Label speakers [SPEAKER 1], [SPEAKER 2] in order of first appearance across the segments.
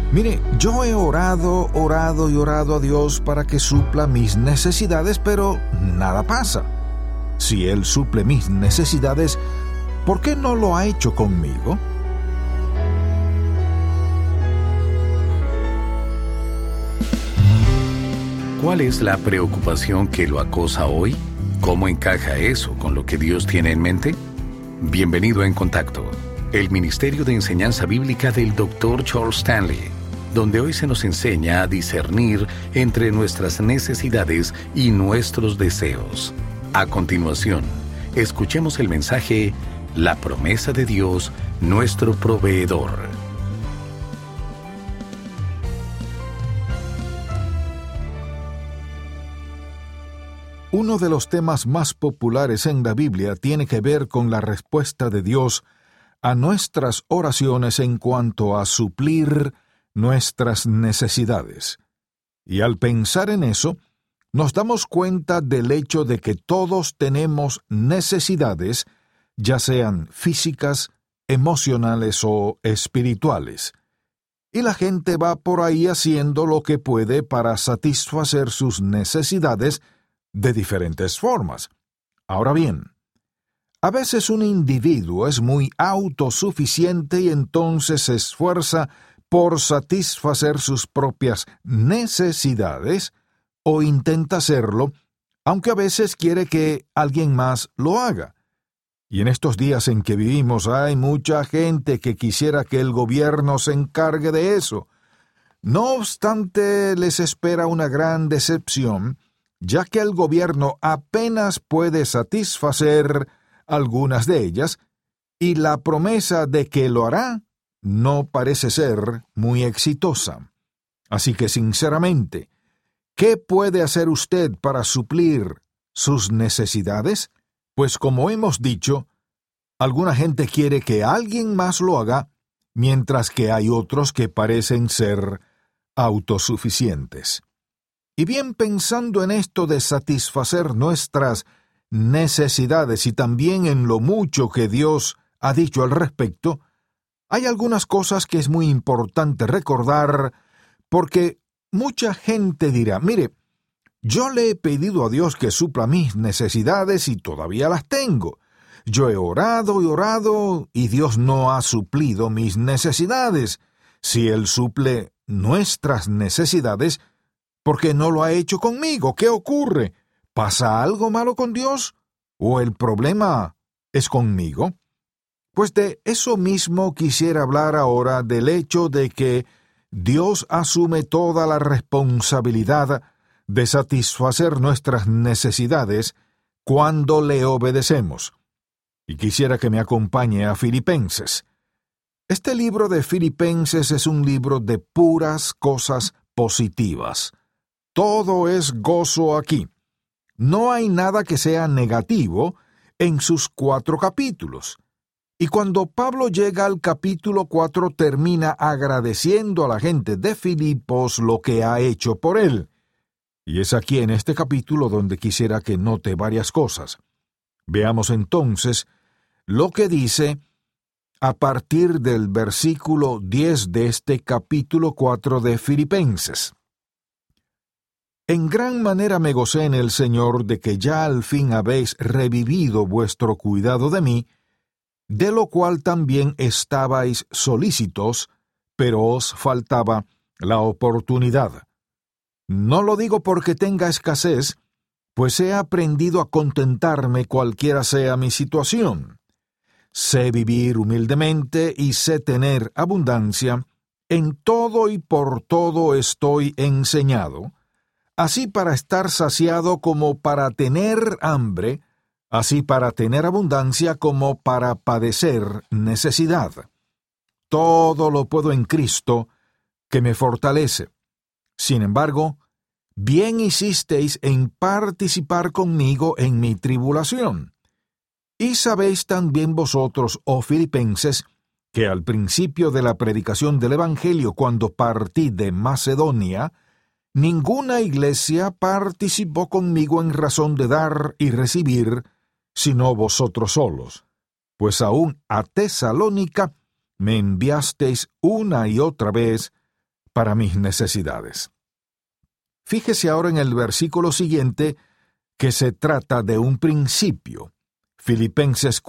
[SPEAKER 1] Mire, yo he orado y orado a Dios para que supla mis necesidades, pero nada pasa. Si Él suple mis necesidades, ¿por qué no lo ha hecho conmigo?
[SPEAKER 2] ¿Cuál es la preocupación que lo acosa hoy? ¿Cómo encaja eso con lo que Dios tiene en mente? Bienvenido a En Contacto, el Ministerio de Enseñanza Bíblica del Dr. Charles Stanley, donde hoy se nos enseña a discernir entre nuestras necesidades y nuestros deseos. A continuación, escuchemos el mensaje La promesa de Dios, nuestro proveedor.
[SPEAKER 1] Uno de los temas más populares en la Biblia tiene que ver con la respuesta de Dios a nuestras oraciones en cuanto a suplir nuestras necesidades. Y al pensar en eso, nos damos cuenta del hecho de que todos tenemos necesidades, ya sean físicas, emocionales o espirituales. Y la gente va por ahí haciendo lo que puede para satisfacer sus necesidades de diferentes formas. Ahora bien, a veces un individuo es muy autosuficiente y entonces se esfuerza por satisfacer sus propias necesidades o intenta hacerlo, aunque a veces quiere que alguien más lo haga. Y en estos días en que vivimos hay mucha gente que quisiera que el gobierno se encargue de eso. No obstante, les espera una gran decepción, ya que el gobierno apenas puede satisfacer algunas de ellas, y la promesa de que lo hará no parece ser muy exitosa. Así que, sinceramente, ¿qué puede hacer usted para suplir sus necesidades? Pues como hemos dicho, alguna gente quiere que alguien más lo haga, mientras que hay otros que parecen ser autosuficientes. Y bien, pensando en esto de satisfacer nuestras necesidades y también en lo mucho que Dios ha dicho al respecto, hay algunas cosas que es muy importante recordar, porque mucha gente dirá, mire, yo le he pedido a Dios que supla mis necesidades y todavía las tengo. Yo he orado y orado y Dios no ha suplido mis necesidades. Si Él suple nuestras necesidades, ¿por qué no lo ha hecho conmigo? ¿Qué ocurre? ¿Pasa algo malo con Dios? ¿O el problema es conmigo? Pues de eso mismo quisiera hablar ahora, del hecho de que Dios asume toda la responsabilidad de satisfacer nuestras necesidades cuando le obedecemos. Y quisiera que me acompañe a Filipenses. Este libro de Filipenses es un libro de puras cosas positivas. Todo es gozo aquí. No hay nada que sea negativo en sus 4 capítulos. Y cuando Pablo llega al capítulo 4, termina agradeciendo a la gente de Filipos lo que ha hecho por él. Y es aquí en este capítulo donde quisiera que note varias cosas. Veamos entonces lo que dice a partir del versículo 10 de este capítulo 4 de Filipenses. En gran manera me gocé en el Señor de que ya al fin habéis revivido vuestro cuidado de mí, de lo cual también estabais solícitos, pero os faltaba la oportunidad. No lo digo porque tenga escasez, pues he aprendido a contentarme cualquiera sea mi situación. Sé vivir humildemente y sé tener abundancia, en todo y por todo estoy enseñado, así para estar saciado como para tener hambre, así para tener abundancia como para padecer necesidad. Todo lo puedo en Cristo, que me fortalece. Sin embargo, bien hicisteis en participar conmigo en mi tribulación. Y sabéis también vosotros, oh Filipenses, que al principio de la predicación del Evangelio, cuando partí de Macedonia, ninguna iglesia participó conmigo en razón de dar y recibir, sino vosotros solos. Pues aún a Tesalónica me enviasteis una y otra vez para mis necesidades. Fíjese ahora en el versículo siguiente que se trata de un principio. Filipenses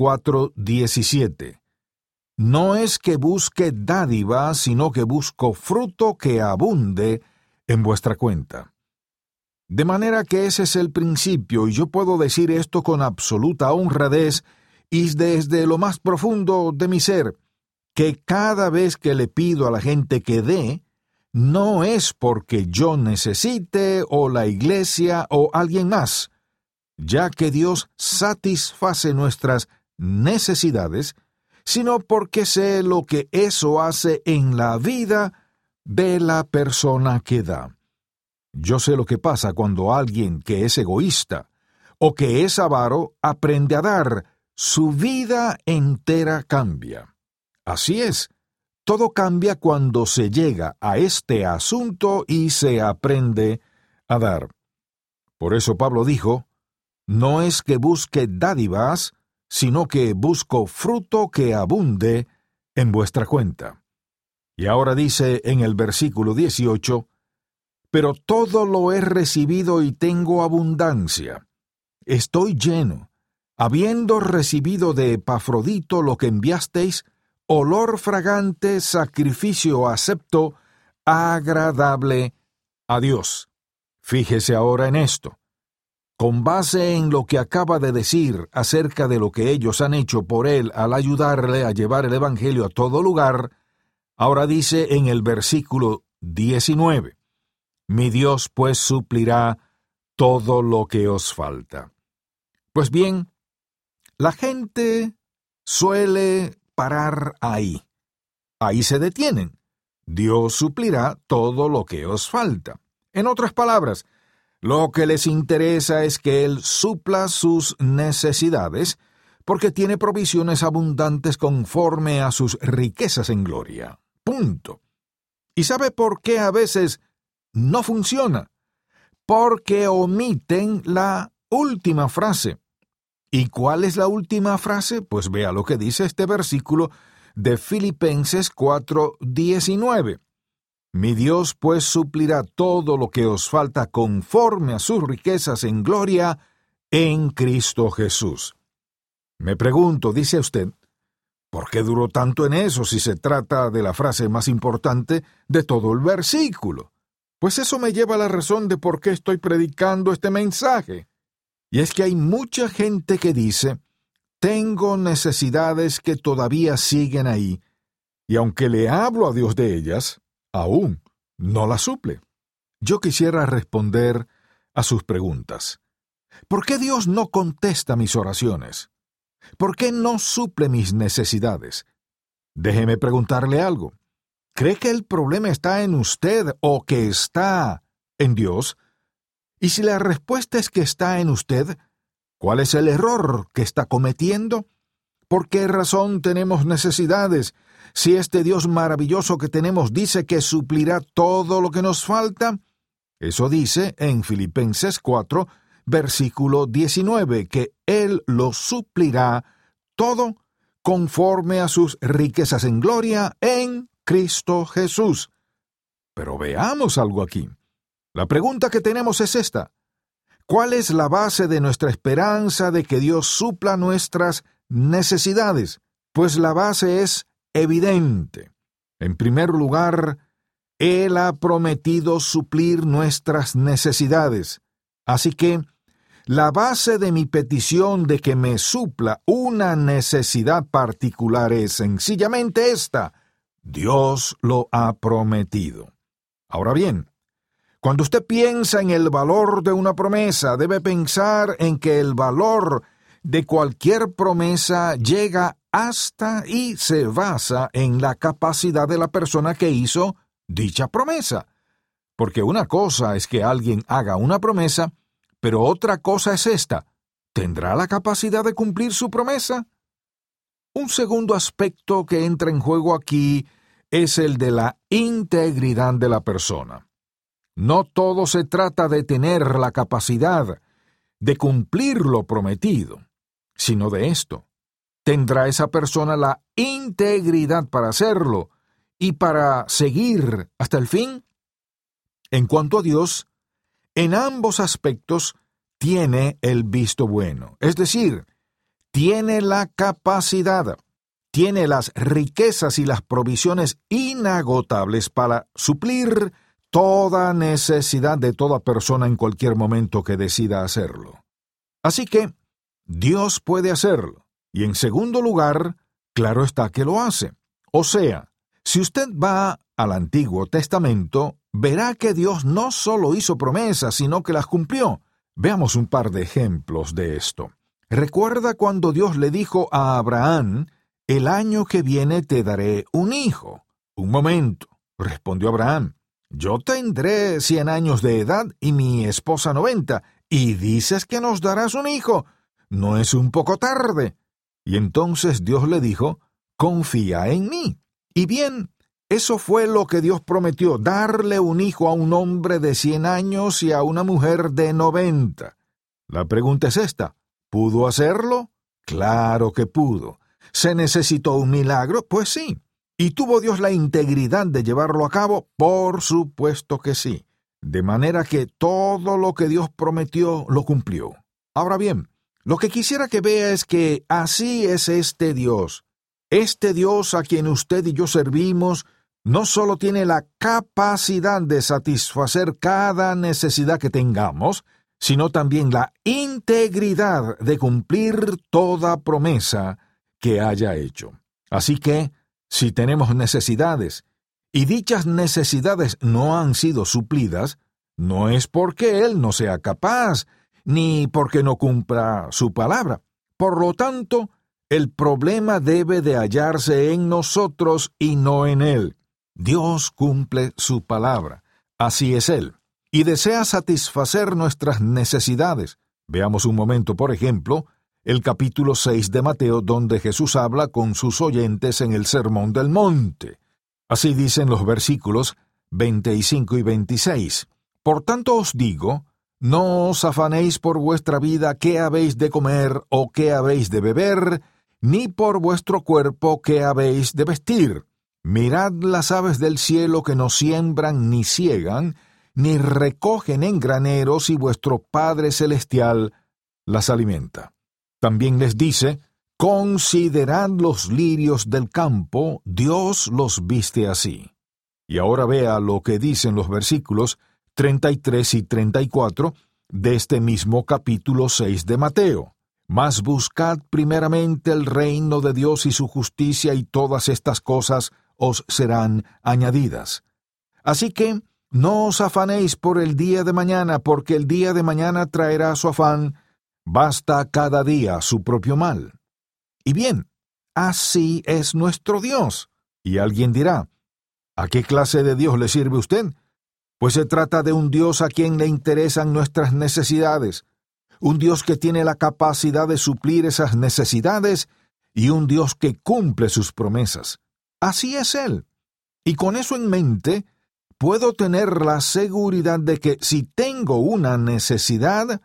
[SPEAKER 1] 4:17. No es que busque dádiva, sino que busco fruto que abunde en vuestra cuenta. De manera que ese es el principio, y yo puedo decir esto con absoluta honradez y desde lo más profundo de mi ser, que cada vez que le pido a la gente que dé, no es porque yo necesite o la iglesia o alguien más, ya que Dios satisface nuestras necesidades, sino porque sé lo que eso hace en la vida de la persona que da. Yo sé lo que pasa cuando alguien que es egoísta o que es avaro aprende a dar, su vida entera cambia. Así es, todo cambia cuando se llega a este asunto y se aprende a dar. Por eso Pablo dijo, no es que busque dádivas, sino que busco fruto que abunde en vuestra cuenta. Y ahora dice en el versículo 18, pero todo lo he recibido y tengo abundancia. Estoy lleno, habiendo recibido de Epafrodito lo que enviasteis, olor fragante, sacrificio acepto, agradable a Dios. Fíjese ahora en esto. Con base en lo que acaba de decir acerca de lo que ellos han hecho por él al ayudarle a llevar el Evangelio a todo lugar, ahora dice en el versículo 19, mi Dios pues suplirá todo lo que os falta. Pues bien, la gente suele parar ahí. Ahí se detienen. Dios suplirá todo lo que os falta. En otras palabras, lo que les interesa es que Él supla sus necesidades, porque tiene provisiones abundantes conforme a sus riquezas en gloria. Punto. ¿Y sabe por qué a veces no funciona? Porque omiten la última frase. ¿Y cuál es la última frase? Pues vea lo que dice este versículo de Filipenses 4:19. Mi Dios pues suplirá todo lo que os falta conforme a sus riquezas en gloria en Cristo Jesús. Me pregunto, dice usted, ¿por qué duró tanto en eso si se trata de la frase más importante de todo el versículo? Pues eso me lleva a la razón de por qué estoy predicando este mensaje. Y es que hay mucha gente que dice, tengo necesidades que todavía siguen ahí, y aunque le hablo a Dios de ellas, aún no las suple. Yo quisiera responder a sus preguntas. ¿Por qué Dios no contesta mis oraciones? ¿Por qué no suple mis necesidades? Déjeme preguntarle algo. ¿Cree que el problema está en usted o que está en Dios? Y si la respuesta es que está en usted, ¿cuál es el error que está cometiendo? ¿Por qué razón tenemos necesidades? Si este Dios maravilloso que tenemos dice que suplirá todo lo que nos falta, eso dice en Filipenses 4, versículo 19, que Él lo suplirá todo conforme a sus riquezas en gloria en Cristo Jesús. Pero veamos algo aquí. La pregunta que tenemos es esta. ¿Cuál es la base de nuestra esperanza de que Dios supla nuestras necesidades? Pues la base es evidente. En primer lugar, Él ha prometido suplir nuestras necesidades. Así que, la base de mi petición de que me supla una necesidad particular es sencillamente esta. Dios lo ha prometido. Ahora bien, cuando usted piensa en el valor de una promesa, debe pensar en que el valor de cualquier promesa llega hasta y se basa en la capacidad de la persona que hizo dicha promesa. Porque una cosa es que alguien haga una promesa, pero otra cosa es esta. ¿Tendrá la capacidad de cumplir su promesa? Un segundo aspecto que entra en juego aquí es el de la integridad de la persona. No todo se trata de tener la capacidad de cumplir lo prometido, sino de esto. ¿Tendrá esa persona la integridad para hacerlo? y para seguir hasta el fin? En cuanto a Dios, en ambos aspectos tiene el visto bueno, es decir, tiene la capacidad, tiene las riquezas y las provisiones inagotables para suplir toda necesidad de toda persona en cualquier momento que decida hacerlo. Así que, Dios puede hacerlo, y en segundo lugar, claro está que lo hace. O sea, si usted va al Antiguo Testamento, verá que Dios no solo hizo promesas, sino que las cumplió. Veamos un par de ejemplos de esto. ¿Recuerda cuando Dios le dijo a Abraham, el año que viene te daré un hijo? Un momento, respondió Abraham, yo tendré 100 años de edad y mi esposa 90, y dices que nos darás un hijo. ¿No es un poco tarde? Y entonces Dios le dijo, confía en mí. Y bien, eso fue lo que Dios prometió, darle un hijo a un hombre de 100 años y a una mujer de 90. La pregunta es esta, ¿pudo hacerlo? Claro que pudo. ¿Se necesitó un milagro? Pues sí. ¿Y tuvo Dios la integridad de llevarlo a cabo? Por supuesto que sí. De manera que todo lo que Dios prometió lo cumplió. Ahora bien, lo que quisiera que vea es que así es este Dios. Este Dios a quien usted y yo servimos no solo tiene la capacidad de satisfacer cada necesidad que tengamos, sino también la integridad de cumplir toda promesa que haya hecho. Así que, si tenemos necesidades, y dichas necesidades no han sido suplidas, no es porque Él no sea capaz, ni porque no cumpla su palabra. Por lo tanto, el problema debe de hallarse en nosotros y no en Él. Dios cumple su palabra. Así es Él. Y desea satisfacer nuestras necesidades. Veamos un momento, por ejemplo, el capítulo 6 de Mateo, donde Jesús habla con sus oyentes en el Sermón del Monte. Así dicen los versículos 25 y 26. Por tanto os digo, no os afanéis por vuestra vida qué habéis de comer o qué habéis de beber, ni por vuestro cuerpo qué habéis de vestir. Mirad las aves del cielo que no siembran ni siegan, ni recogen en graneros, y vuestro Padre Celestial las alimenta. También les dice, considerad los lirios del campo, Dios los viste así. Y ahora vea lo que dicen los versículos 33 y 34 de este mismo capítulo 6 de Mateo. Mas buscad primeramente el reino de Dios y su justicia, y todas estas cosas os serán añadidas. Así que no os afanéis por el día de mañana, porque el día de mañana traerá su afán. Basta cada día su propio mal. Y bien, así es nuestro Dios. Y alguien dirá, ¿a qué clase de Dios le sirve usted? Pues se trata de un Dios a quien le interesan nuestras necesidades, un Dios que tiene la capacidad de suplir esas necesidades y un Dios que cumple sus promesas. Así es Él. Y con eso en mente, puedo tener la seguridad de que si tengo una necesidad,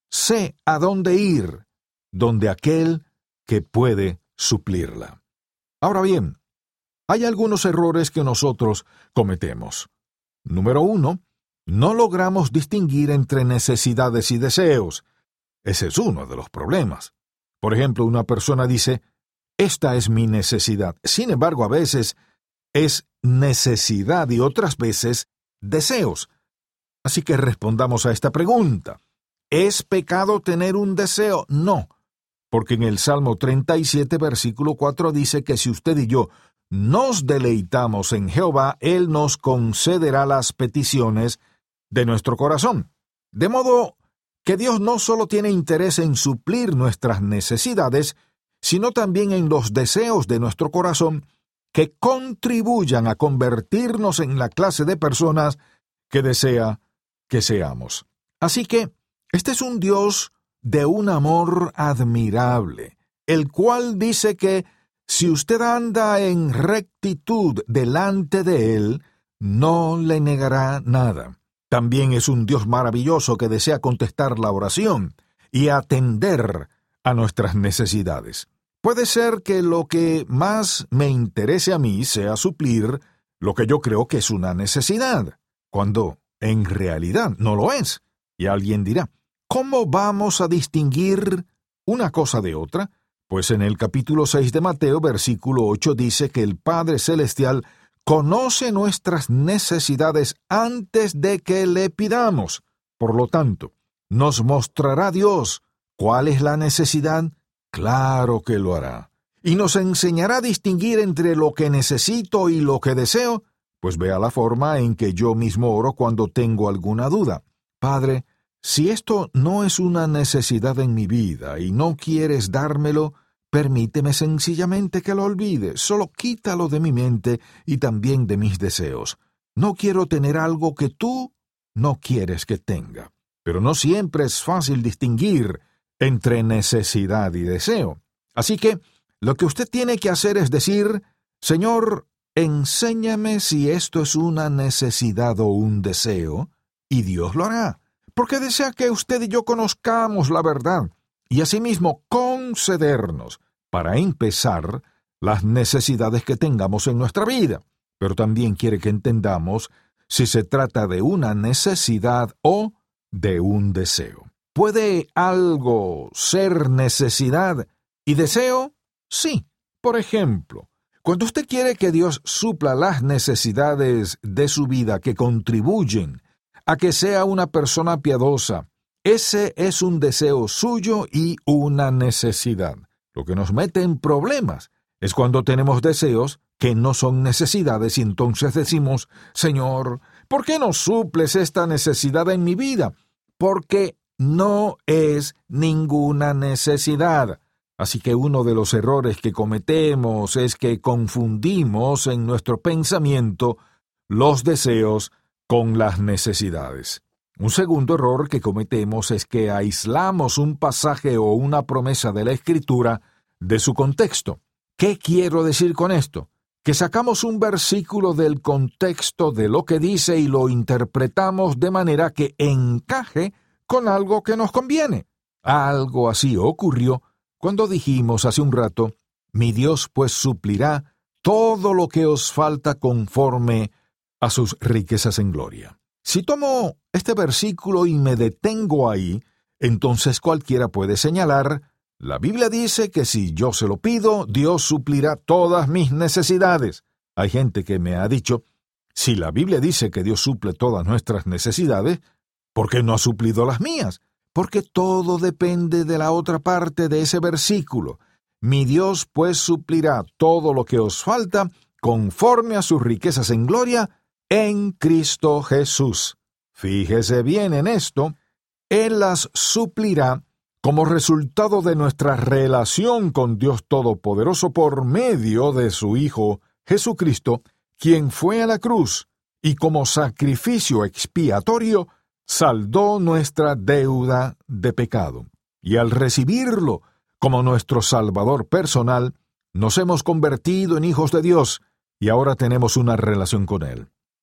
[SPEAKER 1] sé a dónde ir, donde aquel que puede suplirla. Ahora bien, hay algunos errores que nosotros cometemos. Número 1, no logramos distinguir entre necesidades y deseos. Ese es uno de los problemas. Por ejemplo, una persona dice, esta es mi necesidad. Sin embargo, a veces es necesidad y otras veces deseos. Así que respondamos a esta pregunta. ¿Es pecado tener un deseo? No, porque en el Salmo 37, versículo 4 dice que si usted y yo nos deleitamos en Jehová, Él nos concederá las peticiones de nuestro corazón. De modo que Dios no solo tiene interés en suplir nuestras necesidades, sino también en los deseos de nuestro corazón que contribuyan a convertirnos en la clase de personas que desea que seamos. Así que, este es un Dios de un amor admirable, el cual dice que si usted anda en rectitud delante de Él, no le negará nada. También es un Dios maravilloso que desea contestar la oración y atender a nuestras necesidades. Puede ser que lo que más me interese a mí sea suplir lo que yo creo que es una necesidad, cuando en realidad no lo es. Y alguien dirá, ¿cómo vamos a distinguir una cosa de otra? Pues en el capítulo 6 de Mateo, versículo 8, dice que el Padre Celestial conoce nuestras necesidades antes de que le pidamos. Por lo tanto, ¿nos mostrará Dios cuál es la necesidad? Claro que lo hará. ¿Y nos enseñará a distinguir entre lo que necesito y lo que deseo? Pues vea la forma en que yo mismo oro cuando tengo alguna duda. Padre, si esto no es una necesidad en mi vida y no quieres dármelo, permíteme sencillamente que lo olvide. Solo quítalo de mi mente y también de mis deseos. No quiero tener algo que tú no quieres que tenga. Pero no siempre es fácil distinguir entre necesidad y deseo. Así que lo que usted tiene que hacer es decir, Señor, enséñame si esto es una necesidad o un deseo, y Dios lo hará, porque desea que usted y yo conozcamos la verdad, y asimismo concedernos, para empezar, las necesidades que tengamos en nuestra vida. Pero también quiere que entendamos si se trata de una necesidad o de un deseo. ¿Puede algo ser necesidad y deseo? Sí. Por ejemplo, cuando usted quiere que Dios supla las necesidades de su vida que contribuyen a que sea una persona piadosa, ese es un deseo suyo y una necesidad. Lo que nos mete en problemas es cuando tenemos deseos que no son necesidades y entonces decimos, Señor, ¿por qué no suples esta necesidad en mi vida? Porque no es ninguna necesidad. Así que uno de los errores que cometemos es que confundimos en nuestro pensamiento los deseos con las necesidades. Un segundo error que cometemos es que aislamos un pasaje o una promesa de la Escritura de su contexto. ¿Qué quiero decir con esto? Que sacamos un versículo del contexto de lo que dice y lo interpretamos de manera que encaje con algo que nos conviene. Algo así ocurrió cuando dijimos hace un rato, mi Dios pues suplirá todo lo que os falta conforme a sus riquezas en gloria. Si tomo este versículo y me detengo ahí, entonces cualquiera puede señalar, la Biblia dice que si yo se lo pido, Dios suplirá todas mis necesidades. Hay gente que me ha dicho, si la Biblia dice que Dios suple todas nuestras necesidades, ¿por qué no ha suplido las mías? Porque todo depende de la otra parte de ese versículo. Mi Dios pues suplirá todo lo que os falta conforme a sus riquezas en gloria en Cristo Jesús. Fíjese bien en esto, Él las suplirá como resultado de nuestra relación con Dios Todopoderoso por medio de su Hijo Jesucristo, quien fue a la cruz y como sacrificio expiatorio saldó nuestra deuda de pecado. Y al recibirlo como nuestro Salvador personal, nos hemos convertido en hijos de Dios y ahora tenemos una relación con Él.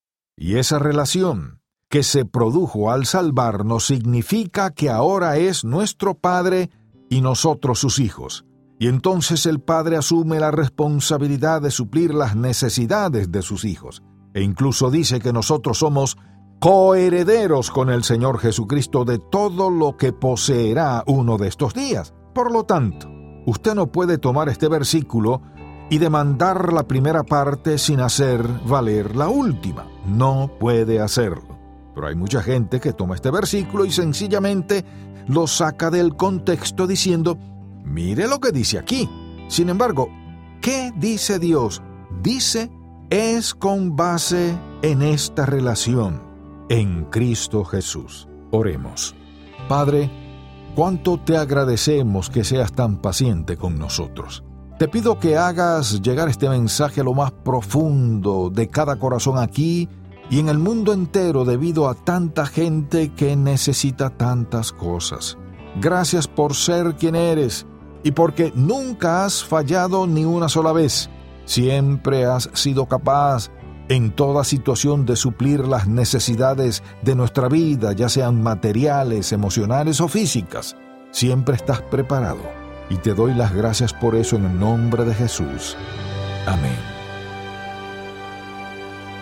[SPEAKER 1] Y esa relación que se produjo al salvarnos significa que ahora es nuestro Padre y nosotros sus hijos. Y entonces el Padre asume la responsabilidad de suplir las necesidades de sus hijos. E incluso dice que nosotros somos coherederos con el Señor Jesucristo de todo lo que poseerá uno de estos días. Por lo tanto, usted no puede tomar este versículo y demandar la primera parte sin hacer valer la última. No puede hacerlo. Pero hay mucha gente que toma este versículo y sencillamente lo saca del contexto diciendo, mire lo que dice aquí. Sin embargo, ¿qué dice Dios? Dice, es con base en esta relación, en Cristo Jesús. Oremos. Padre, cuánto te agradecemos que seas tan paciente con nosotros. Te pido que hagas llegar este mensaje a lo más profundo de cada corazón aquí y en el mundo entero debido a tanta gente que necesita tantas cosas. Gracias por ser quien eres y porque nunca has fallado ni una sola vez. Siempre has sido capaz en toda situación de suplir las necesidades de nuestra vida, ya sean materiales, emocionales o físicas. Siempre estás preparado y te doy las gracias por eso en el nombre de Jesús. Amén.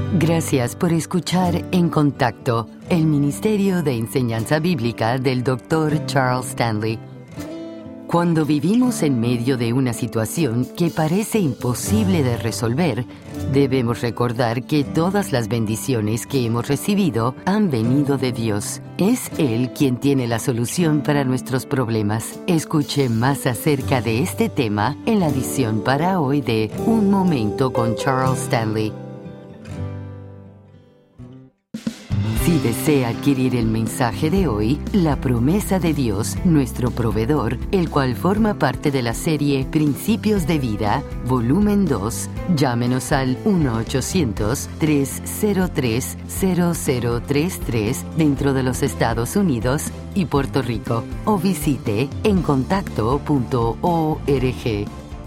[SPEAKER 3] Gracias por escuchar En Contacto, el Ministerio de Enseñanza Bíblica del Dr. Charles Stanley. Cuando vivimos en medio de una situación que parece imposible de resolver, debemos recordar que todas las bendiciones que hemos recibido han venido de Dios. Es Él quien tiene la solución para nuestros problemas. Escuche más acerca de este tema en la edición para hoy de Un Momento con Charles Stanley. Si desea adquirir el mensaje de hoy, La Promesa de Dios, nuestro proveedor, el cual forma parte de la serie Principios de Vida, volumen 2, llámenos al 1-800-303-0033 dentro de los Estados Unidos y Puerto Rico, o visite encontacto.org.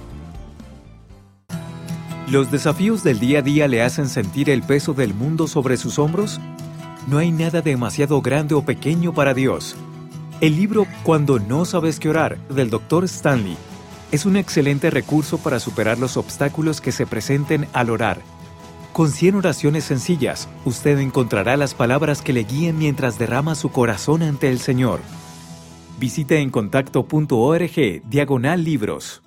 [SPEAKER 4] ¿Los desafíos del día a día le hacen sentir el peso del mundo sobre sus hombros? No hay nada demasiado grande o pequeño para Dios. El libro Cuando no sabes qué orar, del Dr. Stanley, es un excelente recurso para superar los obstáculos que se presenten al orar. Con 100 oraciones sencillas, usted encontrará las palabras que le guíen mientras derrama su corazón ante el Señor. Visite encontacto.org/libros.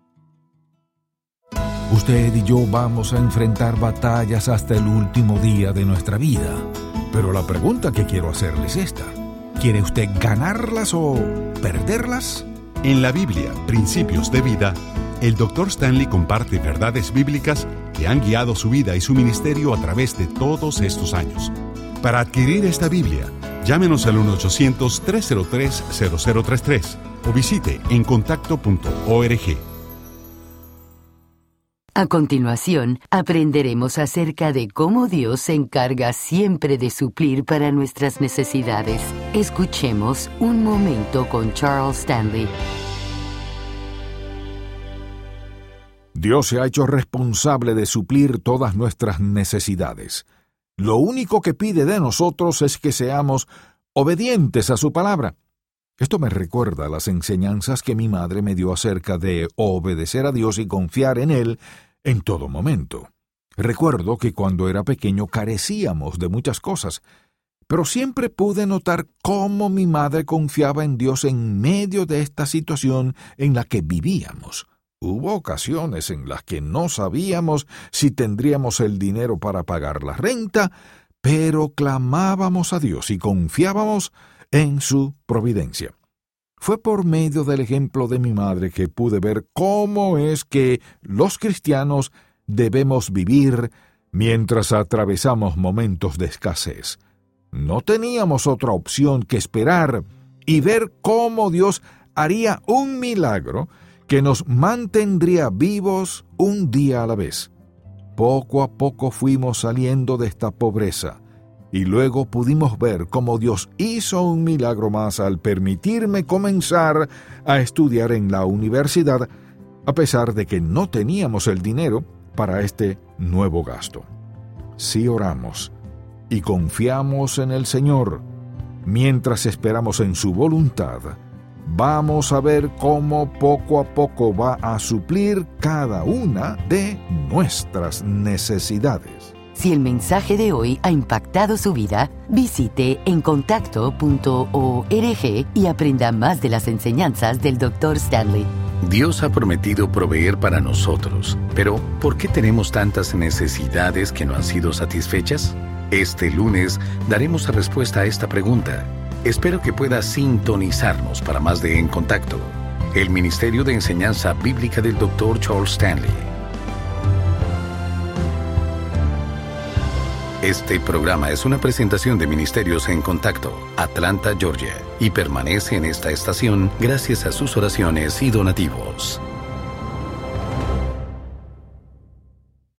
[SPEAKER 1] Usted y yo vamos a enfrentar batallas hasta el último día de nuestra vida. Pero la pregunta que quiero hacerle es esta: ¿quiere usted ganarlas o perderlas?
[SPEAKER 5] En la Biblia, Principios de Vida, el Dr. Stanley comparte verdades bíblicas que han guiado su vida y su ministerio a través de todos estos años. Para adquirir esta Biblia, llámenos al 1-800-303-0033 o visite encontacto.org.
[SPEAKER 3] A continuación, aprenderemos acerca de cómo Dios se encarga siempre de suplir para nuestras necesidades. Escuchemos Un Momento con Charles Stanley.
[SPEAKER 1] Dios se ha hecho responsable de suplir todas nuestras necesidades. Lo único que pide de nosotros es que seamos obedientes a su palabra. Esto me recuerda a las enseñanzas que mi madre me dio acerca de obedecer a Dios y confiar en Él en todo momento. Recuerdo que cuando era pequeño carecíamos de muchas cosas, pero siempre pude notar cómo mi madre confiaba en Dios en medio de esta situación en la que vivíamos. Hubo ocasiones en las que no sabíamos si tendríamos el dinero para pagar la renta, pero clamábamos a Dios y confiábamos en su providencia. Fue por medio del ejemplo de mi madre que pude ver cómo es que los cristianos debemos vivir mientras atravesamos momentos de escasez. No teníamos otra opción que esperar y ver cómo Dios haría un milagro que nos mantendría vivos un día a la vez. Poco a poco fuimos saliendo de esta pobreza. Y luego pudimos ver cómo Dios hizo un milagro más al permitirme comenzar a estudiar en la universidad, a pesar de que no teníamos el dinero para este nuevo gasto. Si oramos y confiamos en el Señor, mientras esperamos en su voluntad, vamos a ver cómo poco a poco va a suplir cada una de nuestras necesidades.
[SPEAKER 3] Si el mensaje de hoy ha impactado su vida, visite encontacto.org y aprenda más de las enseñanzas del Dr. Stanley.
[SPEAKER 2] Dios ha prometido proveer para nosotros, pero ¿por qué tenemos tantas necesidades que no han sido satisfechas? Este lunes daremos respuesta a esta pregunta. Espero que pueda sintonizarnos para más de En Contacto, el Ministerio de Enseñanza Bíblica del Dr. Charles Stanley. Este programa es una presentación de Ministerios en Contacto, Atlanta, Georgia, y permanece en esta estación gracias a sus oraciones y donativos.